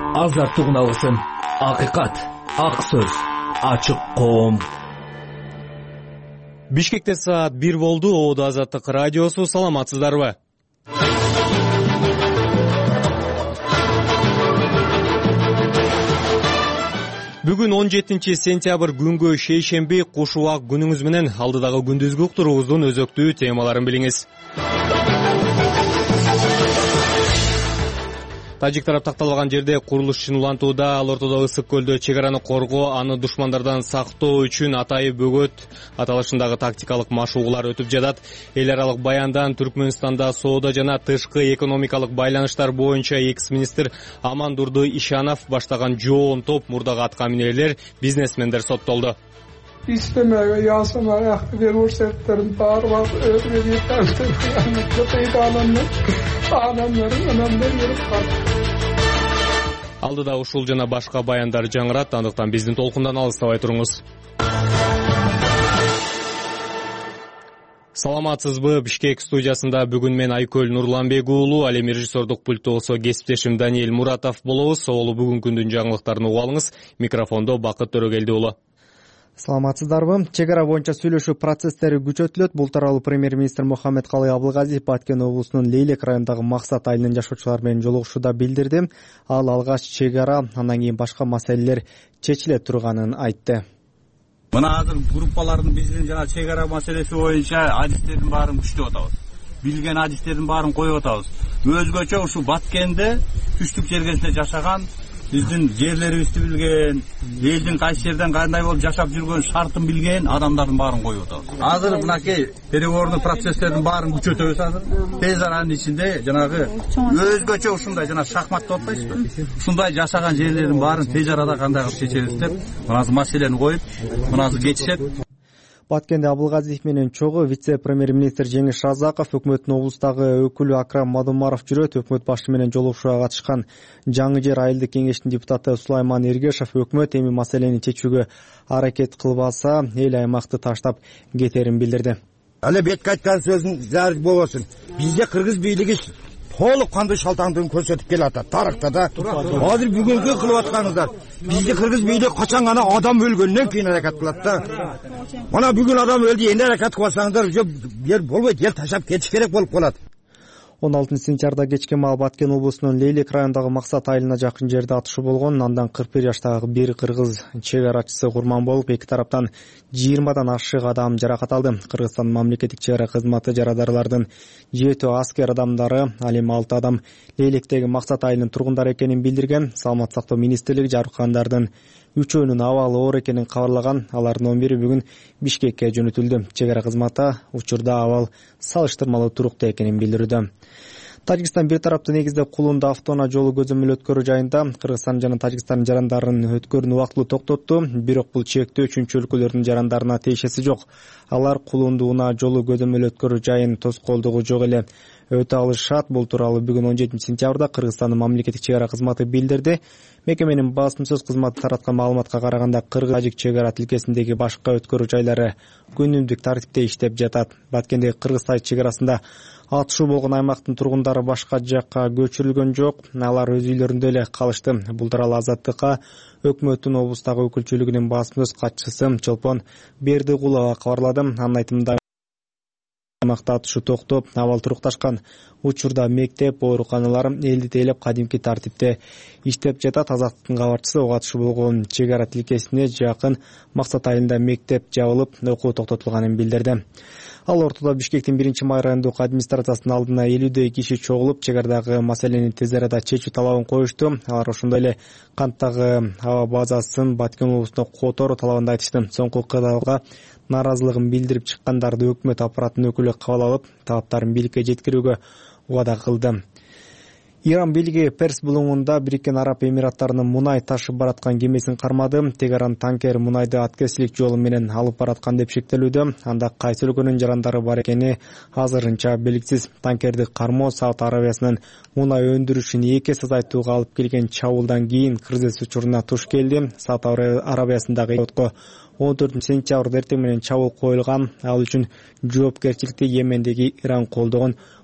Азаттык унасын, акыйкат, ак сөз, ачык коом. Бишкекте саат 1 болду. Оодо Азаттык радиосу. Саламатсыздарбы? Бүгүн 17 сентябрь күнгө шейшемби куш убак күнүңүз менен алдыдагы күндүзгү уктуруубуздун өзөктүү темаларын билиңиз. Тажик тарап такталган жерде курулуш ишин улантууда. Ал ортодо ысык көлдө чек араны коргоо, аны душмандардан сактоо үчүн атайы бөгөт аталышындагы тактикалык машыгуулар өтүп жатат. Эл аралык баяндан Түркмөнстанда соода жана тышкы экономикалык байланыштар боюнча экс-министр Амандурду Ишанов баштаган жоон топ мурдагы атка минерлер, бизнесмендер соттолду. İstemeye, yasamaya, aktivir ursatların bağırmak, öğrenmeyi tanıştırmayan, köpeği anamların önemli yeri var. Алдыда ушул жана башка баяндар жаңырат, андыктан биздин толкундан алыстабай туруңуз. Саламатсызбы? Бишкек студиясында бүгүн мен Айкөл Нурланбек уулу, ал эми режиссердук пульттогусу кесиптешим Даниэль Муратов болобуз. Олу бүгүнкү күндүн жаңылыктарын угуп алыңыз. Микрофондо Бакыт Төрөгелди уулу. Саламатсыздарбы? Чек ара боюнча сүйлөшүү процесстери күчөтүлөт. Бул тууралуу премьер-министр Мухаммедкалый Абылгазиев Баткен облусунун Лейлек районундагы Максат айылынын жашоочулары менен жолугушууда билдирди. Ал алгач чек ара, андан кийин башка маселелер чечиле турганын айтты. Мына азыр группалардын биздин жана чек ара маселеси боюнча адистердин баарын күчтөп атабыз. Билген адистердин баарын коюп атабыз. Өзгөчө ушу Баткенде түштүк жергесинде жашаган, биздин жерлерибизди билген, элдин кайсы жерден кандай болуп жашап жүргөн шартын билген адамдардын баарын коюп атабыз. Азыр мынакей переговорный процесстердин баарын күчөтөбүз азыр. Тез аранын ичинде жанагы өзгөчө ушундай жана шахмат деп атпайсызбы? Ушундай жашаган жерлердин баарын тез арада кандай кылып чечебиз деп, мыназы маселени коюп, мыназы кетишет. Баткенде Абылгазиев менен чогуу вице-премьер-министр Жеңиш Разаков, өкмөттүн облустагы өкүлү Акрам Мадумаров жүрөт. Өкмөт башы менен жолугушууга катышкан Жаңы жер айылдык кеңештин депутаты Сулайман Эргешев өкмөт эми маселени чечүүгө аракет кылбаса, эл аймакты таштап кетерин билдирди. Але бетке айткан сөзүн зар болбосун. Бизде кыргыз бийлиги толук кандай шалтаңдыгын көрсөтүп келатат тарыхта да. Азыр бүгүнкү кылып атканыңыздар. Бизде кыргыз бийлиги качан гана адам өлгөндөн кийин аракет кылат да. Мана бүгүн адам өлдү, эми аракет кылсаңдар, жер болбойт, ел ташап кетиш керек болуп калат. 16 сентябрда кечке маал Баткен облусунун Лейлек районундагы Максат айылына жакын жерде атышуу болгон. Андан 41 жаштагы бир кыргыз чек арачысы курман болуп, эки тараптан 20дан ашык адам жаракат алды. Кыргызстан мамлекеттик чек ара кызматы жарадарлардын 7 аскер адамдары, ал эми 6 адам Лейлектеги Максат айылынын тургундары экенин билдирген. Саламаттык сактоо министрлиги жарыккандардын 3-өөнүн абалы оор экенин кабарлаган. Алардын 11-и бүгүн Бишкекке жөнөтүлдү. Чек ара кызматы учурда абал салыштырмалуу туруктуу экенин билдирүүдө. Тажикстан бир тараптуу негизде Кулунда автоунаа жолу көзөмөл өткөрүү жайында Кыргызстан жана Тажикстан жарандарын өткөрүүнү убактылуу токтотту. Бирок бул чектөө үчүнчү өлкөлөрдүн жарандарына тиешеси жок. Алар Кулунду унаа жолу көзөмөл өткөрүү жайын тоскоолдугу жок эле өтө алышат. Бул тууралуу бүгүн 17 сентябрда Кыргызстандын мамлекеттик чек ара кызматы билдирди. Мекеменин басым-сөз кызматы тараткан маалыматка караганда Кыргыз-Тажик чек ара тилкесиндеги башка өткөрүү жайлары күнүмдүк тартипте иштеп жатат. Баткендеги Кыргыз-Тажик чек арасында атышуу болгон аймактын тургундары башка жакка көчүрүлгөн жок. Алар өз үйлөрүндө эле калышты. Бул тууралуу Азаттыкка өкмөттүн облустагы өкүлчүлүгүнүн басым-сөз катчысы Чолпон Бердигулова кабарлады. Анын айтымында аймакта атышуу токтоп, абал турукташкан. Учурда мектеп, ооруканалар элди тейлеп кадимки тартипте иштеп жатат. Азаттыктын кабарчысы атышуу болгон чек ара тилкесине жакын Максат айылында мектеп жабылып, окуу токтотулганын билдирди. Ал ортодо Бишкектин 1-май райондук администрациясынын алдына 50 киши чогулуп, чек арадагы маселени тез арада чечүү талабын коюшту. Алар ошондой эле канттагы аба базасын Баткен облусуна которуу талабын айтышты. Соңку кыдалга нааразылыгын билдирип чыккандарды өкмөт аппаратынын өкүлү кабыл алып, талаптарын бийликке жеткирүүгө убада кылды. Иран бийлиги Перс булуңунда Бириккен Араб Эмираттарынын мунай ташып бараткан кемесин кармады. Тегеран танкер мунайды аткерчилик жолу менен алып бараткан деп шектелүүдө. Анда кайсы өлкөнүн жарандары бар экени азырынча белгисиз. Танкерди кармоо Сауд Арабиясынын мунай өндүрүшүн 2 эсе азайтууга алып келген чабуулдан кийин кризис учуруна туш келди. Сауд Арабиясындагы отко 14 сентябрда эртең менен чабуул коюлган. Ал үчүн жоопкерчиликти Йемендеги Иран колдогон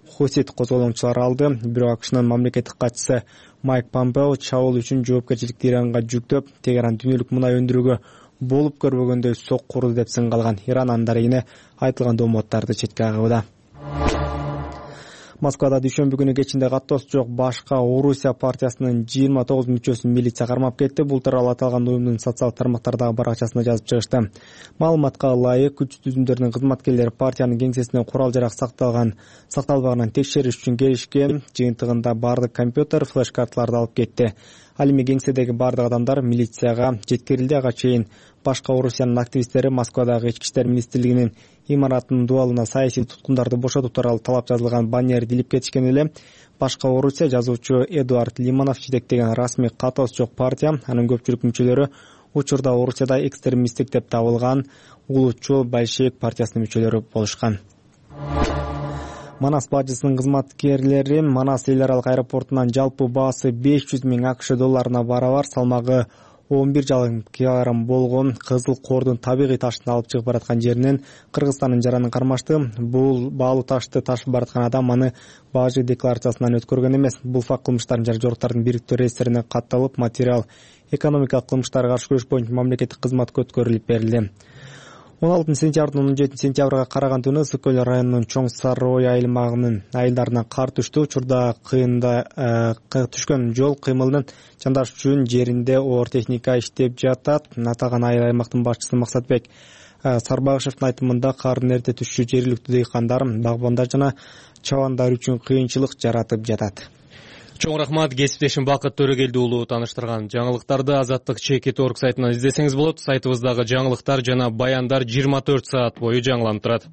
Хусит козголоңчулары алды. Бирок АКШнын мамлекеттик катчысы Майк Помпео чабуул үчүн жоопкерчиликти Иранга жүктөп, Тегеран дүйнөлүк мунай өндүрүүгө болуп көрбөгөндөй сок курду деп сын калган. Иран андан кийин айтылган доомоттарды четке кагууда. Москвада дүйшөмбү күнү кечинде каттоосу жок башка Орусия партиясынын 29 мүчөсүн милиция кармап кетти. Бул тууралуу аталган уюмдун социалдык тармактардагы баракчасында жазып чыгышты. Маалыматка ылайык, күч түзүмдөрүнүн кызматкерлери партиянын кеңсесинен курал-жарак сакталбаганын текшериш үчүн келишкен. Жыйынтыгында бардык компьютер, флеш-карталарды алып кетти. Ал эми кеңседеги бардык адамдар милицияга жеткирилди. Ага чейин башка Орусиянын активисттери Москвадагы ички иштер министрлигинин имаратынын дубалына саясий туткундарды бошотуу тууралуу талап жазылган баннерди илип кетишкен эле. Башка Орусия жазуучу Эдуард Лиманов жетектеген расмий катоосу жок партия, анын көпчүлүк мүчөлөрү учурда Орусияда экстремисттик деп табылган улутчул большевик партиясынын мүчөлөрү болушкан. Манас бажысынын кызматкерлери Манас эл аралык аэропортунан жалпы баасы 500 000 АКШ долларына барабар, салмагы 11 килограмм болгон кызыл кордун табигый ташын алып чыгып бараткан жеринен Кыргызстандын жаранын кармашты. Бул баалуу ташты ташып бараткан адам аны бажы декларациясынан өткөргөн эмес. Бул факт кылмыштардын жана жоруктардын бириктүү реестрине катталып, материал экономикалык кылмыштарга каршы күрөш боюнча мамлекеттик кызматка өткөрүлүп берилди. 16 сентябрдан 17 сентябрга караган түнү Ысык көл районунун Чоң Сарой аймагынын айылдарына кар түштү. Учурда кыйында түшкөн жол кыймылынын жандаш үчүн жеринде оор техника иштеп жатат. Аталган айыл аймактын башчысы Максатбек Сарбагышевдин айтымында кардын эрте түшүшү жергиликтүү дыйкандар, багбандар жана чабандар үчүн кыйынчылык жаратып жатат. Чоң рахмат, кесиптешим Бакыт Төрөгелди уулу тааныштырган жаңылыктарды Азаттык ЧК.org сайтынан издесеңиз болот. Сайтыбыздагы жаңылыктар жана баяндар 24 саат бою жаңыланып турат.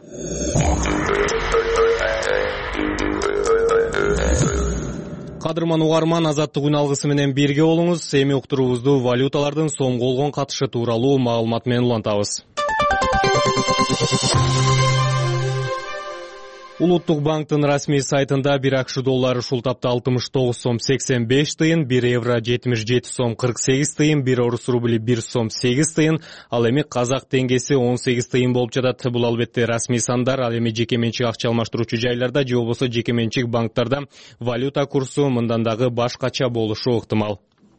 Кадырман угарман, Азаттык үн алгысы менен бирге болуңуз. Эми уктуруубузду валюталардын сомго болгон катышы тууралуу маалымат менен улантабыз. Улуттук банктын расмий сайтында 1 АКШ доллары ушул тапта 69 сом 85 тыйын, 1 евро 77 сом 48 тыйын, 1 орус рубли 1 сом 8 тыйын, ал эми казак теңгеси 18 тыйын болуп жатат. Бул албетте расмий сандар, ал эми жеке менчик акча алмаштыруучу жайларда же болбосо жеке менчик банктарда валюта курсу мындан дагы башкача болушу ыктымал.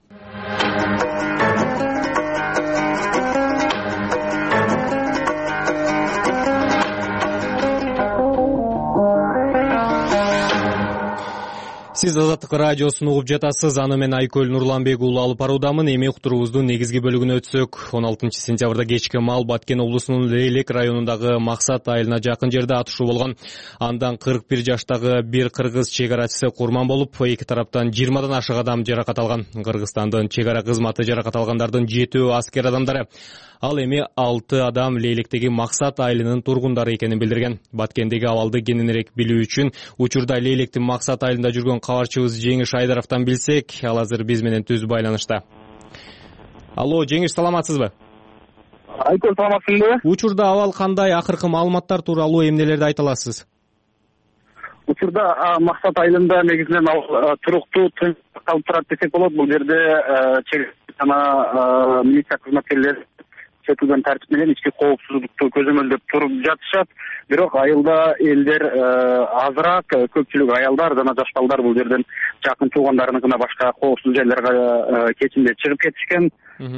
Сиз Азаттык радиосун угуп жатасыз. Аны мен Айкөл Нурланбек уулу алып баруудамын. Эми уктуруубуздун негизги бөлүгүнө өтсөк, 16 сентябрда кечки маал Баткен облусунун Лейлек районундагы Максат айылына жакын жерде атышуу болгон. Андан 41 жаштагы бир кыргыз чегарачысы курман болуп, эки тараптан 20дан ашык адам жаракат алган. Кыргызстандын чегара кызматы жаракат алгандардын 7 аскер адамдары. Ал эми 6 адам Лейлектеги Максат айылынын тургундары экенин билдирген. Баткендеги абалды кененирээк билүү үчүн учурда Лейлектин Максат айылында жүргөн кабарчыбыз Жеңиш Айдаровдон билсек, ал азыр биз менен түз байланышта. Алло, Жеңиш, саламатсызбы? Айкөл, саламатсызбы? Учурда абал кандай, акыркы маалыматтар тууралуу эмнелерди айта аласыз? Учурда Максат айылында негизинен туруктуу калып турат десек болот. Бул жерде жана милиция кызматкерлери жетилген тартип менен ички коопсуздукту көзөмөлдөп туруп жатышат. Бирок айылда элдер азыраак, көпчүлүк аялдар жана жаш балдар бул жерден жакын туугандарыныкына башка коопсуз жайларга кечинде чыгып кетишкен.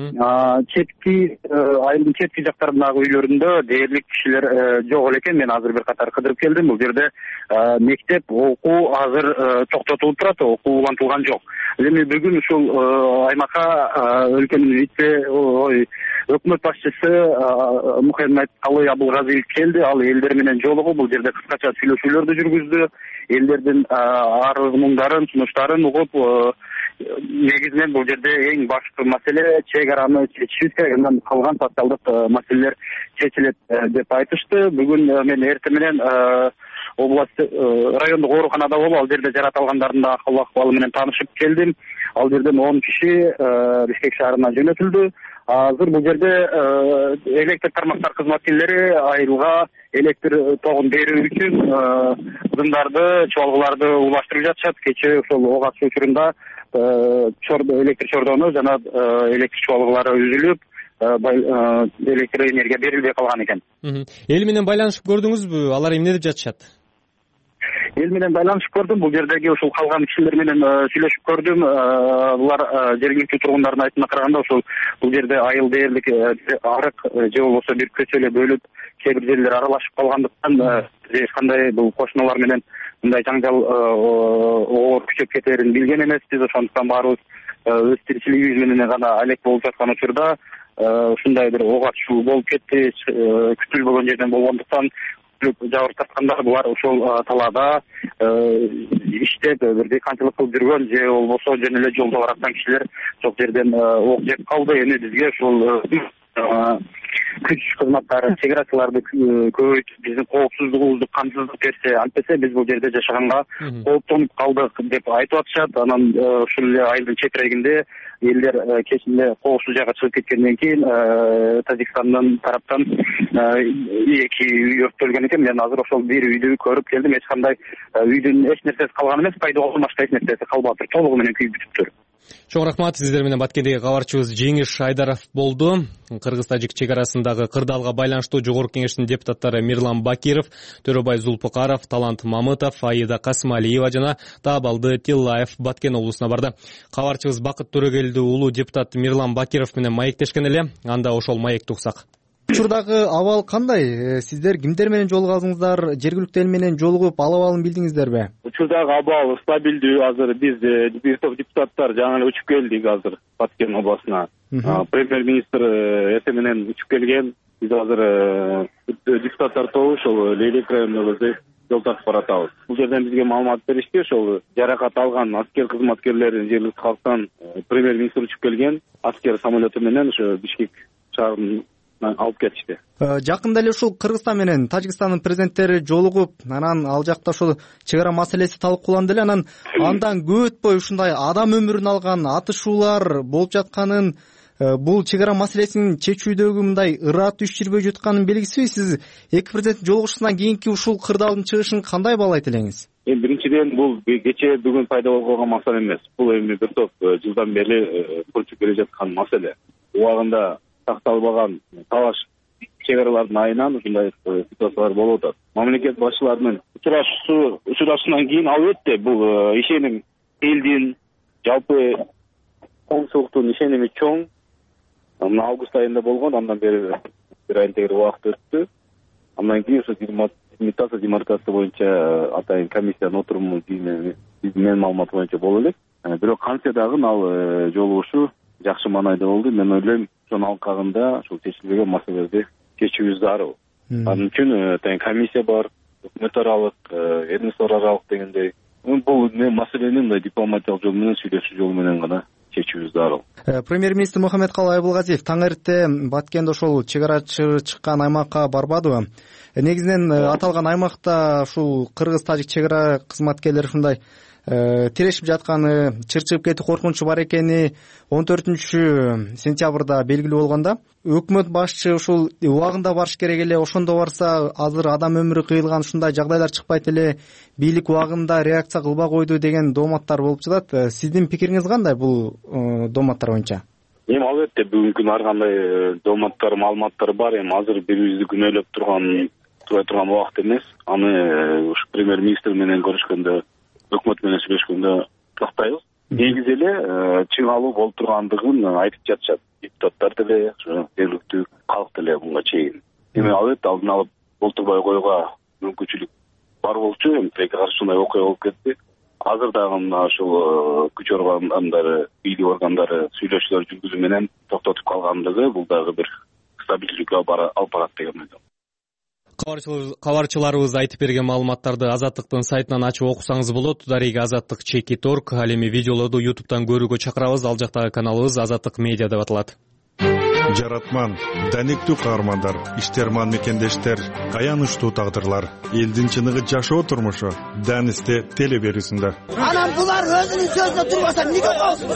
Айылдын четки жактарындагы үйлөрүндө дээрлик кишилер жок экен. Мен азыр бир катар кыдырып келдим. Бул жерде мектеп, окуу азыр токтотулуп турат, окуу улантылган жок. Эми бүгүн ушул аймакка өлкөнүн өкмөт башчысы Мухаммед Калой Абылгазиев келди. Ал элдер менен жолугуп, бул жерде кыскача сүйлөшүүлөрдү жүргүздү. Элдердин арыз муңдарын, сунуштарын угуп, негизинен бул жерде эң башкы маселе чек араны чечишибиз керек, андан калган социалдык маселелер чечилет деп айтышты. Бүгүн мен эртең менен область райондук ооруканада болуп, ал жерде жаракат алгандардын акыбалы менен таанышып келдим. Ал жерден 10 киши Бишкек шаарына жөнөтүлдү. Азыр бул жерде электр тармактар кызматкерлери айылга электр тогун берүү үчүн зымдарды, чуалгыларды улаштырып жатышат. Кечээ ошол ок атыш учурунда электр чордону жана электр чуалгылары үзүлүп, электр энергия берилбей калган экен. Эл менен байланышып көрдүңүзбү? Алар эмне деп жатышат? эл менен байланышып көрдүм. Бул жердеги ушул калган кишилер менен сүйлөшүп көрдүм. Булар жергиликтүү тургундардын айтымына караганда ошол бул жерде айыл дээрлик арык же болбосо бир көчө эле бөлүп кээ бир жерлер аралашып калгандыктан эч кандай бул кошуналар менен мындай жаңжал оор күчөп кетерин билген эмеспиз. Ошондуктан баарыбыз өз тиричилигибиз менен гана алек болуп жаткан учурда ушундай бир ок атышуу болуп кетти. Күтүлбөгөн жерден болгондуктан жабыр тарткандар булар ошол талаада иштеп бир дыйканчылык кылып жүргөн же болбосо жөн эле жолдо бараткан кишилер ошол жерден ок жеп калды. Эми бизге ушул күч кызматтары чек арачыларды көбөйтүп биздин коопсуздугубузду камсыздап берсе, антпесе биз бул жерде жашаганга кооптонуп калдык деп айтып атышат. Анан ушул эле айылдын чепирегинде элдер кеч эле коопсуз жайга чыгып кеткенден кийин Тажикстандын тараптан 2 үй өрттөлгөн экен. Мен азыр ошол бир үйдү көрүп келдим. Эч кандай үйдүн эч нерсеси калган эмес, пайдаланган башка эч нерсеси калбаптыр. Толугу менен күйүп бүтүптүр. Чоң рахмат. Сиздер менен Баткендеги кабарчыбыз Жеңиш Айдаров болду. Кыргыз-тажик чек арасындагы кырдаалга байланыштуу Жогорку Кеңештин депутаттары Мирлан Бакиров, Төрөбай Зулпукаров, Талант Мамытов, Аида Касымалиева жана Таабалды Тиллаев Баткен облусуна барды. Кабарчыбыз Бакыт Төрөгелди уулу депутат Мирлан Бакиров менен маектешкен эле. Анда ошол маекти уксак. Учурдагы абал кандай? Сиздер кимдер менен жолугасыңыздар? Жергиликтүү эл менен жолугуп алып алын билдиңиздерби? Учурдагы абал стабилдүү. Азыр биз бир топ депутаттар жаңы эле учуп келдик азыр Баткен областына. Премьер-министр эртең менен учуп келген. Биз азыр депутаттар тобу ошол Лейлек районуна жол тартып баратабыз. Бул жерден бизге маалымат беришти. Ошол жаракат алган аскер кызматкерлерин жергиликтүү калктан премьер-министр учуп келген аскер самолету менен ошо Бишкек шаарына алып кетишти. Жакында эле ушул Кыргызстан менен Тажикстандын президенттери жолугуп, анан ал жакта ошол чек ара маселеси талкууланды эле. Анан андан көп өтпөй ушундай адам өмүрүн алган атышуулар болуп жатканын, бул чек ара маселесин чечүүдөгү мындай ыраат иш жүрбөй жатканын белгисиби? Сиз эки президенттин жолугушуунан кийинки ушул кырдаалдын чыгышын кандай баалайт элеңиз? Биринчиден бул кечээ бүгүн пайда болуп калган маселе эмес. Бул эми бир топ жылдан бери көрчүп келе жаткан маселе. Убагында сакталбаган талаш чек аралардын айынан ушундай ситуациялар болуп атат. Мамлекет башчыларынын учурашуусунан кийин албетте бул ишеним элдин жалпы коомчулуктун ишеними чоң. Август айында болгон, андан бери бир айдан тегири убакыт өттү. Андан кийин ошо имитация демаркация боюнча атайын комиссиянын отуруму менин маалымат боюнча боло элек. Бирок кантсе дагы ал жолугушуу жакшы маанайда болду. Мен ойлойм, ошонун алкагында ушул чечилбеген маселелерди чечүүбүз зарыл. Анын үчүн атайын комиссия бар, өкмөт аралык, ведомство аралык дегендей. Бул маселени мындай дипломатиялык жол менен, сүйлөшүү жолу менен гана чечүүбүз зарыл. Премьер-министр Мухаммедкалый Айбулгазиев таң эрте Баткенде ошол чек арачы чыккан аймакка барбадыбы? Негизинен аталган аймакта ушул кыргыз-тажик чек ара кызматкерлери ушундай тирешип жатканы, чырчыгып кетүү коркунучу бар экени 14-сентябрда белгилүү болгондо, өкмөт башчы ушул убагында барыш керек эле, ошондо барса азыр адам өмүрү кыйылган ушундай жагдайлар чыкпайт эле, бийлик убагында реакция кылбай койду деген дооматтар болуп жатат. Сиздин пикириңиз кандай бул дооматтар боюнча? Эми албетте бүгүнкү күнү ар кандай дооматтар, маалыматтар бар. Эми азыр бирибизди күнөөлөп турбай турган убакыт эмес. Аны ушу премьер-министр менен көрүшкөндө, өкмөт менен сүйлөшкөндө тактайбыз. Негизи эле чыңалуу болуп тургандыгын айтып жатышат. Депутаттар деле, жергиликтүү калк деле буга чейин. Эми албетте алдын алып болтурбай коюуга мүмкүнчүлүк бар болчу. Эми тилекке каршы ушундай окуя болуп кетти. Азыр дагы мына ушул күч органдары, бийлик органдары сүйлөшүүлөр жүргүзүү менен токтотуп калгандыгы бул дагы бир стабилдүүлүккө алып барат деген ойдомун. Кабарчыларыбыз айтып берген маалыматтарды Азаттыктын сайтынан ачып окусаңыз болот. Дареги Азаттык @check.org. Ал эми видеолорду YouTube'дан көрүүгө чакырабыз. Ал жактагы каналыбыз Азаттык медиа деп аталат. Жаратман, даниктүү каармандар, иштерман мекендештер, аянычтуу тагдырлар, элдин чыныгы жашоо турмушу Данисте теле берүүсүндө. Анан булар өзүнүн сөзүнө турбаса эмнеге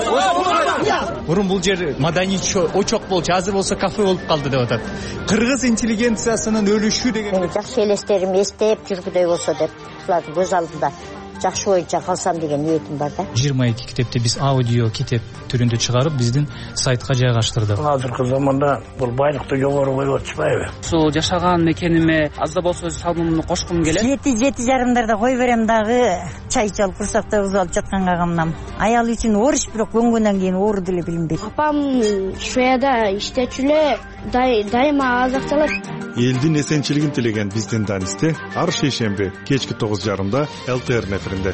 коюп? Мурун бул жер маданий очок болчу, азыр болсо кафе болуп калды деп атат. Кыргыз интеллигенциясынын өлүшү деген жакшы элестерим эстеп жүргүдөй болсо деп буларды көз алдында жакшы боюнча калсам деген ниетим бар да. 22 китепти биз аудио китеп түрүндө чыгарып биздин сайтка жайгаштырдык. Азыркы заманда бул байлыкты жогору коюп атышпайбы? Ушул жашаган мекениме аз да болсо салымымды кошкум келет. 7:30 кой берем дагы чай чалып курсакта өзү алып жатканга камнам. Аял үчүн ориш бирок көнгөндөн кийин ооруду деле билинбейт. Апам Швейцарияда иштечү эле дайыма азыкталат. Элдин эсенчилигин тилеген биздин Данисте ар шейшемби кечки 9:30 ЛТР эфиринде.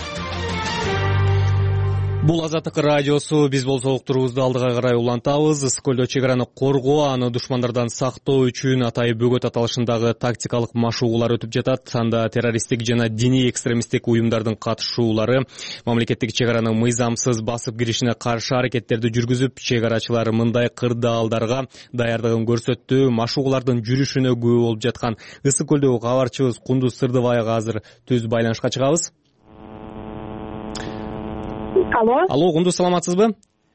Бул Азаттык радиосу. Биз болсо уктуруубузду алдыга карай улантабыз. Ысык көлдө чек араны коргоо, аны душмандардан сактоо үчүн Атайып бөгөт аталышындагы тактикалык машыгуулар өтүп жатат. Анда террористтик жана диний экстремисттик уюмдардын катышуулары мамлекеттик чек араны мыйзамсыз басып киришине каршы аракеттерди жүргүзүп, чек арачылар мындай кырдаалдарга даярдыгын көрсөттү. Машыгуулардын жүрүшүнө күбө болуп жаткан Ысык көлдөгү кабарчыбыз Кундуз Сырдыбайга азыр түз байланышка чыгабыз. Алло, Кундуз, саламатсызбы?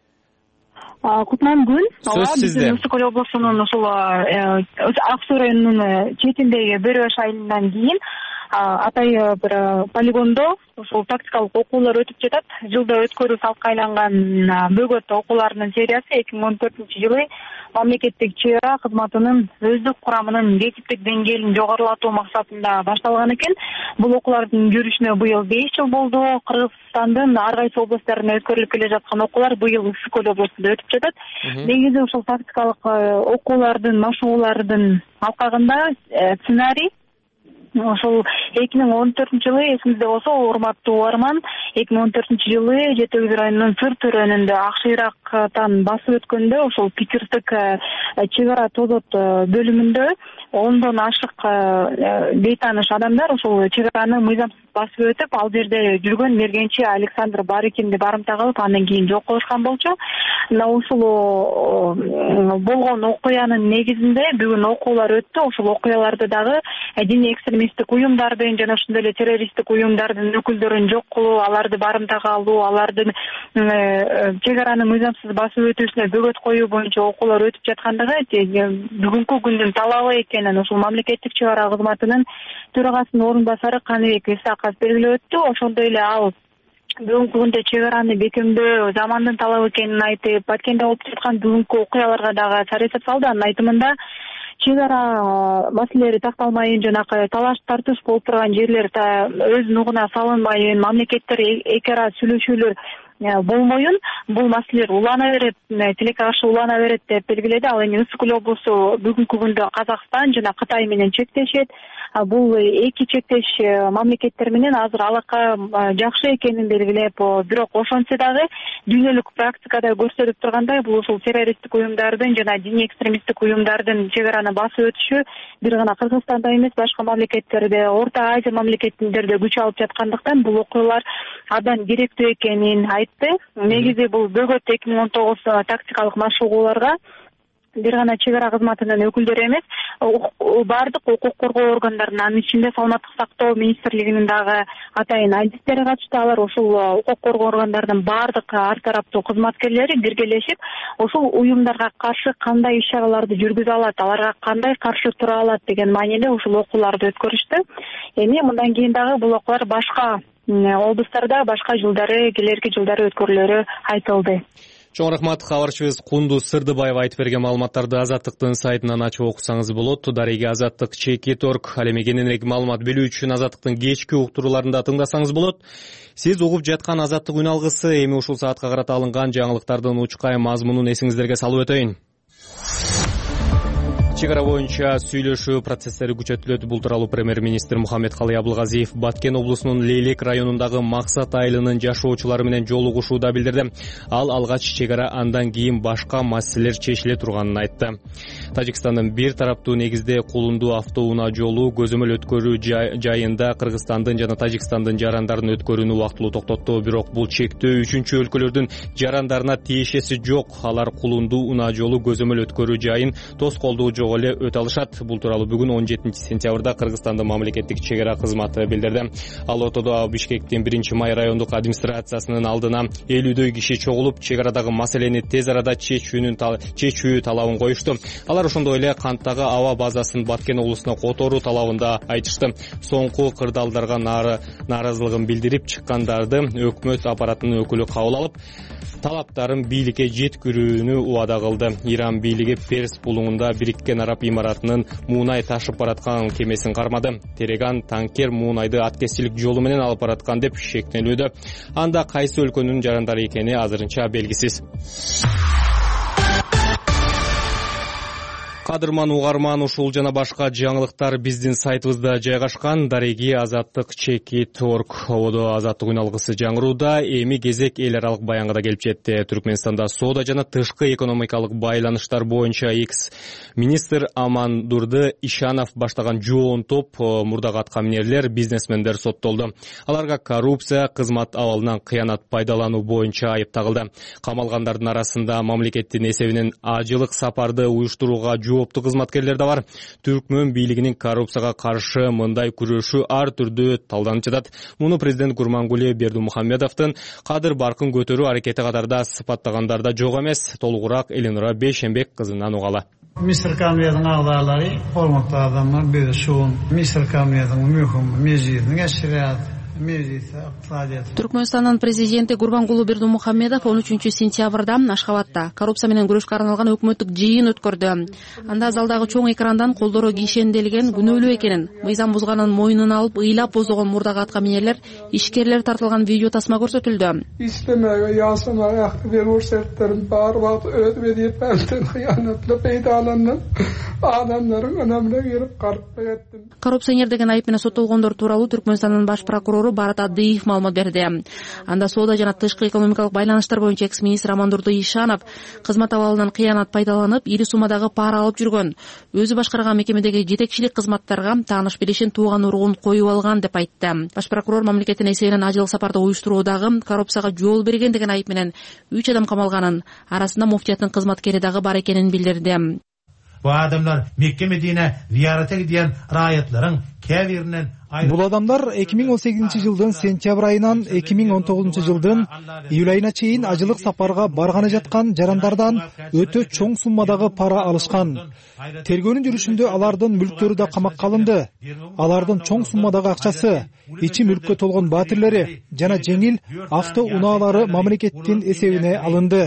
Кутман күн. Сөз сизде. Ысык көл облусунун ушул Ак Суу районунун четиндеги Бөрөш айылынан кийин Атайып бир полигондо ушул тактикалык окуулар өтүп жатат. Жылда өткөрүү салтка айланган бөгөт окууларынын сериясы 2014-жылы мамлекеттик чек ара кызматынын өздүк курамынын кесиптик деңгээлин жогорулатуу максатында башталган экен. Бул окуулардын жүрүшүнө быйыл 5 жыл болду. Кыргызстандын ар кайсы областарына өткөрүлүп келе жаткан окуулар быйыл Ысык көл облусунда өтүп жатат. Негизи ушул тактикалык окуулардын машыгуулардын алкагында сценарий ошол 2014-жылы эсимизде болсо, урматтуу угарман, 2014-жылы Жети Өгүз районунун Сыр төрөнүндө Акшыйрактан басып өткөндө ошол Питердик чек ара тозот бөлүмүндө 10дон ашык бейтааныш адамдар ошол чек араны мыйзамсыз басып өтүп, ал жерде жүргөн мергенчи Александр Барыкинди барымта кылып, андан кийин жок кылышкан болчу. Ушул болгон окуянын негизинде бүгүн окуулар өттү. Ошол окуяларды дагы диний экстремисттик уюмдардын жана ошондой эле террористтик уюмдардын өкүлдөрүн жок кылуу, аларды барымтага алуу, алардын чек араны мыйзамсыз басып өтүүсүнө бөгөт коюу боюнча окуулар өтүп жаткандыгы бүгүнкү күндүн талабы экенин ушул мамлекеттик чек ара кызматынын төрагасынын орун басары Каныбек Исаков белгилеп өттү. Ошондой эле ал бүгүнкү күндө чек араны бекемдөө замандын талабы экенин айтып, Баткенде болуп жаткан бүгүнкү окуяларга дагы саресеп салды. Анын айтымында чек ара маселелери такталмайын, жанакы талаш тартыш болуп турган жерлер өз нугуна салынбайын, мамлекеттер эки ара сүйлөшүүлөр болмоюн, бул маселелер улана берет, тилекке каршы улана берет деп белгиледи. Ал эми Ысык көл облусу бүгүнкү күндө Казакстан жана Кытай менен чектешет. Бул эки чектеш мамлекеттер менен азыр алака жакшы экенин белгилеп, бирок ошентсе дагы дүйнөлүк практикада көрсөтүп тургандай, бул ушул террористтик уюмдардын жана диний экстремисттик уюмдардын чек араны басып өтүшү бир гана Кыргызстанда эмес, башка мамлекеттерде, Орто Азия мамлекеттеринде күч алып жаткандыктан бул окуялар абдан керектүү экенин айтты. Негизи бул бөгөт 2019 тактикалык машыгууларга бир гана чек ара кызматынын өкүлдөрү эмес, баардык укук коргоо органдарынын, анын ичинде Саламаттык сактоо министрлигинин дагы атайын адистери катышты. Алар ушул укук коргоо органдарынын баардык ар тараптуу кызматкерлери биргелешип, ушул уюмдарга каршы кандай иш-чараларды жүргүзө алат, аларга кандай каршы тура алат деген мааниле ушул окууларды өткөрүштү. Эми мындан кийин дагы бул окуулар башка облустарда, башка жылдары, келерки жылдары өткөрүлөрү айтылды. Чоң рахмат, кабарчыбыз Кундуз Сырдыбаева айтып берген маалыматтарды Азаттыктын сайтынан ачып окусаңыз болот. Дареги Азаттык ЧК.org. Ал эми кененирээк маалымат билүү үчүн Азаттыктын кечки уктурууларында тыңдасаңыз болот. Сиз угуп жаткан Азаттык үн алгысы эми ушул саатка карата алынган жаңылыктардын учкай мазмунун эсиңиздерге салып өтөйүн. Чек ара боюнча сүйлөшүү процесстери күчөтүлөт. Бул тууралуу премьер-министр Мухаммедкалый Абылгазиев Баткен облусунун Лейлек районундагы Максат айылынын жашоочулары менен жолугушууда билдирди. Ал алгач чек ара, андан кийин башка маселелер чечиле турганын айтты. Тажикстандын бир тараптуу негизде кулундуу автоунаа жолу көзөмөл өткөрүү жайында Кыргызстандын жана Тажикстандын жарандарын өткөрүүнү убактылуу токтотту. Бирок бул чектөө үчүнчү өлкөлөрдүн жарандарына тиешеси жок. Алар кулундуу унаа жолу көзөмөл өткөрүү жайын тоскоолдуу жок эле өтө алышат. Бул тууралуу бүгүн 17-сентябрда Кыргызстандын мамлекеттик чек ара кызматы билдирди. Ал ортодо Бишкектин 1-май райондук администрациясынын алдына 50дөй киши чогулуп, чек арадагы маселени тез арада чечүү талабын коюшту. Алар ошондой эле канттагы аба базасын Баткен облусуна которуу талабында айтышты. Соңку кырдаалдарга нааразылыгын билдирип чыккандарды өкмөт аппаратынын өкүлү кабыл алып, талаптарын бийликке жеткирүүнү убада кылды. Иран бийлиги Перс булуңунда Бириккен Араб Имаратынын муунай ташып бараткан кемесин кармады. Тереган танкер муунайды аткезчилик жолу менен алып бараткан деп шектелүүдө. Анда кайсы өлкөнүн жарандары экени азырынча белгисиз. Кадырман угарман, ушул жана башка жаңылыктар биздин сайтыбызда жайгашкан. Дареги Азаттык Чекит.org. Ободо Азаттык үн алгысы жаңырууда. Эми кезек эл аралык баянга да келип жетти. Түркмөнстанда соода жана тышкы экономикалык байланыштар боюнча экс-министр Амандурды Ишанов баштаган жоон топ мурдагы аткаминерлер, бизнесмендер соттолду. Аларга коррупция, кызмат абалынан кыянат пайдалануу боюнча айып тагылды. Камалгандардын арасында мамлекеттин эсебинен ажылык сапарды уюштурууга жооптуу кызматкерлер да бар. Түркмөн бийлигинин коррупцияга каршы мындай күрөшү ар түрдүү талданып жатат. Муну президент Гурмангулы Бердимухамедовдун кадыр баркын көтөрүү аракети катарда сыпаттагандар да жок эмес. Толугураак Эленура Бейшенбек кызынан угалы. Мистер Камедин агдайлары, форматтуу адамдар бир шуун. Мистер Камедин мөһим мезгилин ашырат. Түркмөнстандын президенти Гурбангулы Бердимухамедов 13-сентябрда Ашхабадда коррупция менен күрөшкө арналган өкмөттүк жыйын өткөрдү. Анда залдагы чоң экрандан колдору кишенделген күнөөлүү экенин, мыйзам бузганын мойнуна алып, ыйлап боздогон мурдагы аткаминерлер, ишкерлер тартылган видео тасма көрсөтүлдү. İstemeye, yasamaya, aklı bir sertlerin bağırmak, ödmediği benden hıyanatlı peydalanın adamların önemine girip karıp ettim. Коррупционер деген айып менен соттолгондор тууралуу Түркмөнстандын баш прокурору Барат Адыев маалымат берди. Анда соода жана тышкы экономикалык байланыштар боюнча экс-министр Амандурды Ишанов кызмат абалынан кыянат пайдаланып, ири суммадагы пара алып жүргөн. Өзү башкарган мекемедеги жетекчилик кызматтарга тааныш билишин, тууган уругун коюп алган деп айтты. Баш прокурор мамлекеттин эсебинен ажылык сапарды уюштуруудагы коррупцияга жол берген деген айып менен 3 адам камалганын, арасында муфтияттын кызматкери дагы бар экенин билдирди. Bu adamlar Mekke Medine ziyarete giden raiyetlerin kevirinden Бул адамдар 2018-жылдын сентябрь айынан 2019-жылдын июль айына чейин ажылык сапарга барганы жаткан жарандардан өтө чоң суммадагы пара алышкан. Тергөөнүн жүрүшүндө алардын мүлктөрү да камакка алынды. Алардын чоң суммадагы акчасы, ичи мүлккө толгон батирлери жана жеңил авто унаалары мамлекеттин эсебине алынды.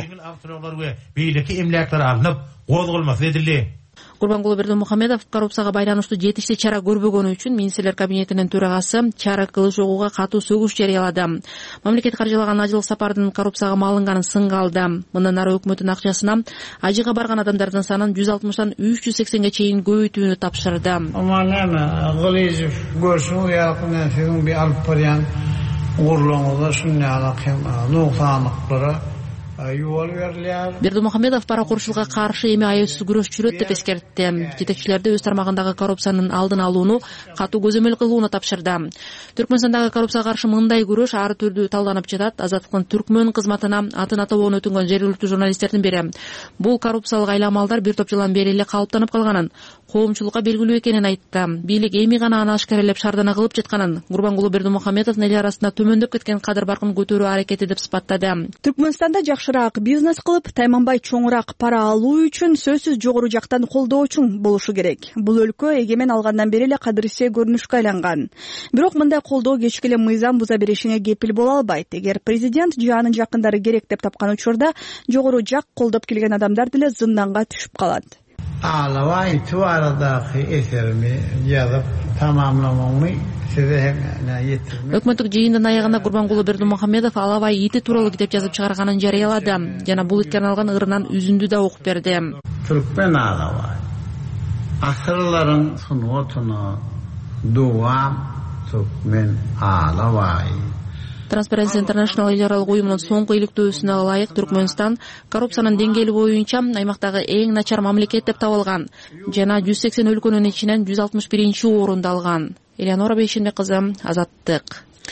Гурбангулы Бердимухамедов коррупцияга байланыштуу жетиштүү чара көрбөгөнү үчүн министрлер кабинетинин төрагасы чара кылышууга катуу сөгүш жарыялады. Мамлекет каржылаган ажылык сапардын коррупцияга малынганын сынга алды. Мындан ары өкмөттүн акчасына ажыга барган адамдардын санын 160-тан 380ге чейин көбөйтүүнү тапшырды. Бердимухамедов пара курушууга каршы эми аяусуз күрөш жүрөт деп эскертти. Жетекчилерди өз тармагындагы коррупциянын алдын алууну катуу көзөмөл кылууну тапшырды. Түркмөнстандагы коррупцияга каршы мындай күрөш ар түрдүү талданып жатат. Азаттыктын Түркмөн кызматына атын атабоон өтүнгөн жергиликтүү журналисттердин бири бул коррупциялык айламалдар бир топ жылдан бери эле калыптанып калганын, коомчулукка белгилүү экенин айтты. Бийлик эми гана аны ашкаралеп шаардана кылып жатканын, Гурбангулы Бердимухамедовдун эл арасында төмөндөп кеткен кадыр баркын көтөрүү аракети деп сыпаттады. Түркмөнстанда жакшыраак бизнес кылып, тайманбай чоңураак пара алуу үчүн сөзсүз жогору жактан колдоочу болушу керек. Бул өлкө эгемен алгандан бери эле кадырсе көрүнүшкө айланган. Бирок мындай колдоо кечке эле мыйзам буза беришине кепил боло албайт. Эгер президент же анын жакындары керек деп тапкан учурда жогору жак колдоп келген адамдар деле зынданга түшүп калат. Ağlavay tuvaradaki eserimi yazıp tamamlamamı size yetirmek. Өкмөттүк жыйындын аягында Гурбангулы Бердимухамедов Алавай ити тууралуу китеп жазып чыгарганын жарыялады. Жана бул итке арналган ырынан үзүндү да окуп берди. Türkmen Ağlavay. Asırların sunutunu duam Türkmen Ağlavay. Transparency International эл аралык уюмунун соңку иликтөөсүнө ылайык Түркмөнстан коррупциянын деңгээли боюнча аймактагы эң начар мамлекет деп табылган жана 180 өлкөнүн ичинен 161-орунду алган. Элеонора Бейшенбек кызы, Азаттык.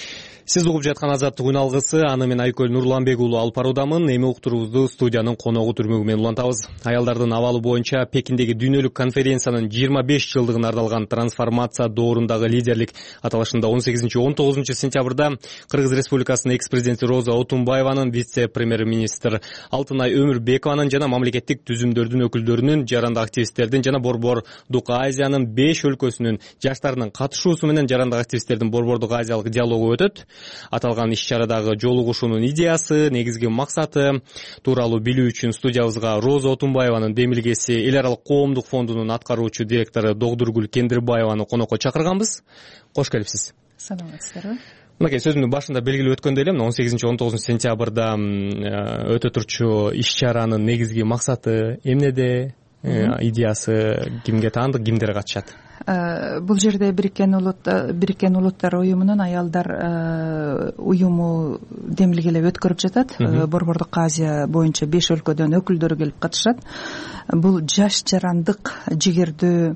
Сиз угуп жаткан Азаттык үн алгысы, аны мен Айкөл Нурланбек уулу алып баруудамын. Эми уктуруубузду студиянын коногу түрмөгү менен улантабыз. Аялдардын абалы боюнча Пекиндеги дүйнөлүк конференциянын 25 жылдыгына арналган трансформация доорундагы лидерлик аталышында 18-19 сентябрда Кыргыз Республикасынын экс-президенти Роза Отунбаеванын, вице-премьер-министр Алтынай Өмүрбекованын жана мамлекеттик түзүмдөрдүн өкүлдөрүнүн, жарандык активисттердин жана Борбордук Азиянын 5 өлкөсүнүн жаштарынын катышуусу менен жарандык активисттердин Борбордук Азиялык диалогу өтөт. Аталган иш-чарадагы жолугушуунун идеясы, негизги максаты тууралуу билүү үчүн студиябызга Роза Отунбаеванын демилгеси Эл аралык коомдук фондунун аткаруучу директору Догдургүл Кендирбаеваны конокко чакырганбыз. Кош келипсиз. Саламатсыздарбы. Мынакей, сөзүмдүн башында белгилеп өткөндөй эле, 18-19 сентябрда өтө турчу иш-чаранын негизги максаты эмнеде, идеясы кимге таандык, кимдер катышат? Бул жерде Бириккен Улуттар уюмунун аялдар уюму демилгелеп өткөрүп жатат. Борбордук Азия боюнча 5 өлкөдөн өкүлдөр келип катышат. Бул жаш жарандык жигердүү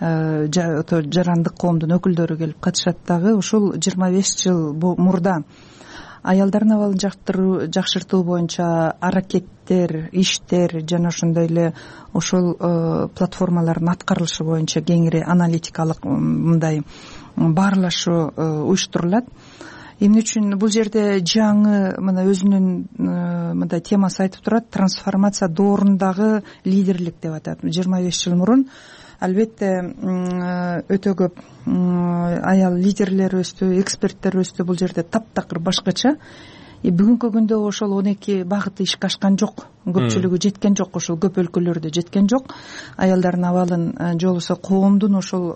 жарандык коомдун өкүлдөрү келип катышат дагы. Ушул 25 жыл мурда аялдардын абалын жакшыртуу боюнча аракеттер, иштер жана ошондой эле ошол платформалардын аткарылышы боюнча кеңири аналитикалык мындай баарлашуу уюштурулат. Эмне үчүн бул жерде жаңы мына өзүнүн мындай темасы айтып турат, трансформация доорундагы лидерлик деп атат. 25 жыл мурун албетте өтө көп аял лидерлер өстү, эксперттер өстү. Бул жерде таптакыр башкача. Бүгүнкү күндө ошол 12 багыты ишке ашкан жок. Көпчүлүгү жеткен жок, ошол көп өлкөлөрдө жеткен жок. Аялдардын абалын жолусо коомдун ошол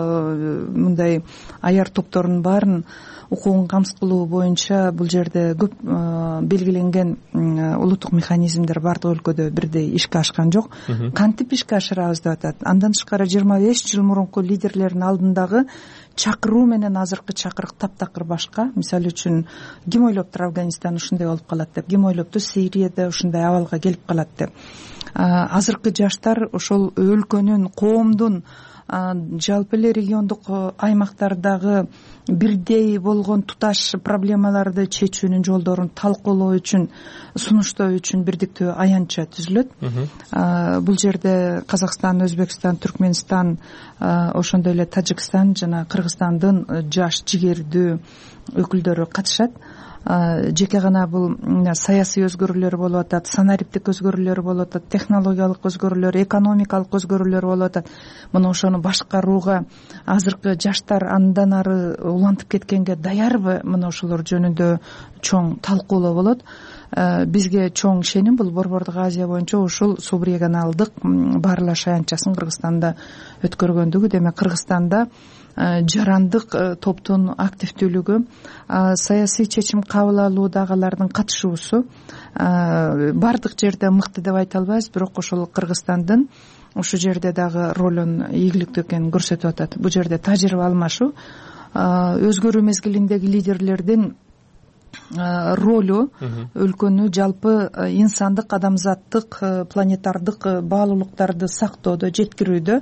мындай аяр топторунун баарын укугун камсыз кылуу боюнча бул жерде көп белгиленген улуттук механизмдер бардык өлкөдө бирдей ишке ашкан жок. Кантип ишке ашырабыз деп атат. Андан тышкары 25 жыл мурунку лидерлердин алдындагы чакыруу менен азыркы чакырык таптакыр башка. Мисалы үчүн ким ойлоптур Афганистан ушундай болуп калат деп, ким ойлоптур Сирияда ушундай абалга келип калат деп. Азыркы жаштар ошол өлкөнүн, коомдун, жалпы эле региондук аймактардагы бирдей болгон туташ проблемаларды чечүүнүн жолдорун талкуулоо үчүн, сунуштоо үчүн бирдиктүү аянтча түзүлөт. Бул жерде Казакстан, Өзбекстан, Түркмөнстан, ошондой эле Тажикстан жана Кыргызстандын жаш жигердүү өкүлдөрү катышат. Жеке гана бул саясий өзгөрүүлөр болуп атат, санариптик өзгөрүүлөр болуп атат, технологиялык өзгөрүүлөр, экономикалык өзгөрүүлөр болуп атат. Мына ошону башкарууга азыркы жаштар андан ары улантып кеткенге даярбы? Мына ошолор жөнүндө чоң талкуулоо болот. Бизге чоң ишеним бул Борбордук Азия боюнча ушул субрегионалдык баарлаш аянтчасын Кыргызстанда өткөргөндүгү. Демек Кыргызстанда жарандык топтун активдүүлүгү, саясий чечим кабыл алуудагылардын катышуусу бардык жерде мыкты деп айта албайбыз, бирок ошол Кыргызстандын ушул жерде дагы ролун ийгиликтүү экенин көрсөтүп атат. Бул жерде тажрыйба алмашуу, өзгөрүү мезгилиндеги лидерлердин ролу өлкөнү жалпы инсандык, адамзаттык, планетардык баалуулуктарды сактоодо, жеткирүүдө,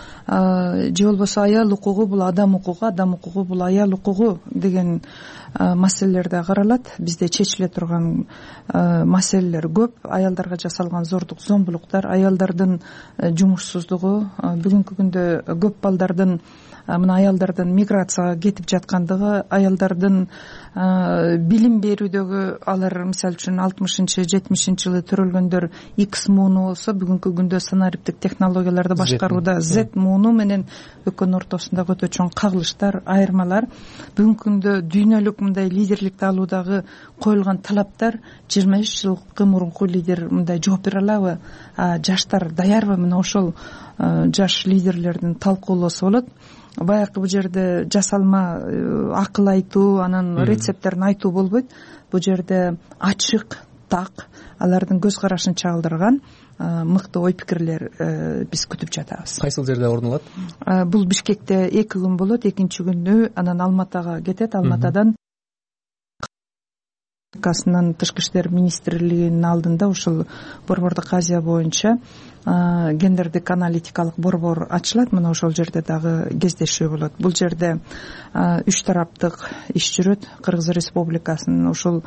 же болбосо аял укугу бул адам укугу бул аял укугу деген маселелер да каралат. Бизде чечиле турган маселелер көп. Аялдарга жасалган зордук, зомбулуктар, аялдардын жумушсуздугу, бүгүнкү күндө көп балдардын мына аялдардын миграцияга кетип жаткандыгы, аялдардын билим берүүдөгү, алар мисалы үчүн 60-70 жылы төрөлгөндөр X мууну болсо, бүгүнкү күндө санариптик технологияларды башкарууда Z мууну менен экөөнүн ортосундагы өтө чоң кагылыштар, айырмалар. Бүгүнкү күндө дүйнөлүк мындай лидерликти алуудагы коюлган талаптар 25 жылкы мурунку лидер мындай жооп бере алабы? Жаштар даярбы? Мына ошол жаш лидерлердин талкуулоосу болот. Баягы бул жерде жасалма акыл айтуу, анан рецепттерин айтуу болбойт. Бул жерде ачык, так, алардын көз карашын чагылдырган мыкты ой пикирлер биз күтүп жатабыз. Кайсыл жерде орун алат? Бул Бишкекте 2 күн болот. Экинчи күнү анан Алматага кетет. Алматадан Тышкы иштер министрлигинин алдында ушул Борбордук Азия боюнча гендердик аналитикалык борбор ачылат. Мына ошол жерде дагы кездешүү болот. Бул жерде 3 тараптык иш жүрөт. Кыргыз Республикасынын ушул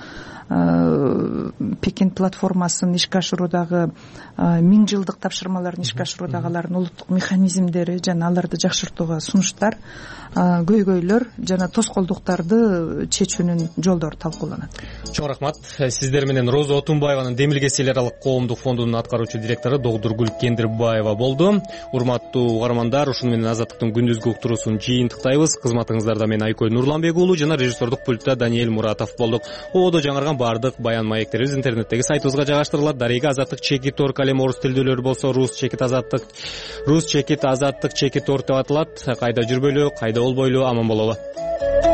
Пекин платформасын ишке ашыруудагы 1000 жылдык тапшырмаларын ишке ашыруудагы алардын улуттук механизмдери жана аларды жакшыртууга сунуштар, көйгөйлөр жана тоскоолдуктарды чечүүнүн жолдору талкууланат. Чоң рахмат. Сиздер менен Роза Отунбаеванын Демилгес эл аралык коомдук фондунун аткаруучу директору Догдургүл Кендирбаева болду. Урматтуу угармандар, ушуну менен Азаттыктын күндүзгү уктуруусун жыйынтыктайбыз. Кызматыңыздарда мен Айкөл Нурланбек уулу жана режиссердук пультта Даниэль Муратов болдук. Ободо жаңырган баардык баян маектерибиз интернеттеги сайтыбызга жайгаштырылат. Дарега Азаттык чекит ор калем орус тилдүүлөр болсо рус чекит азаттык чекит ор деп аталат. Кайда жүрбөйлү, кайда болбойлу, аман бололу.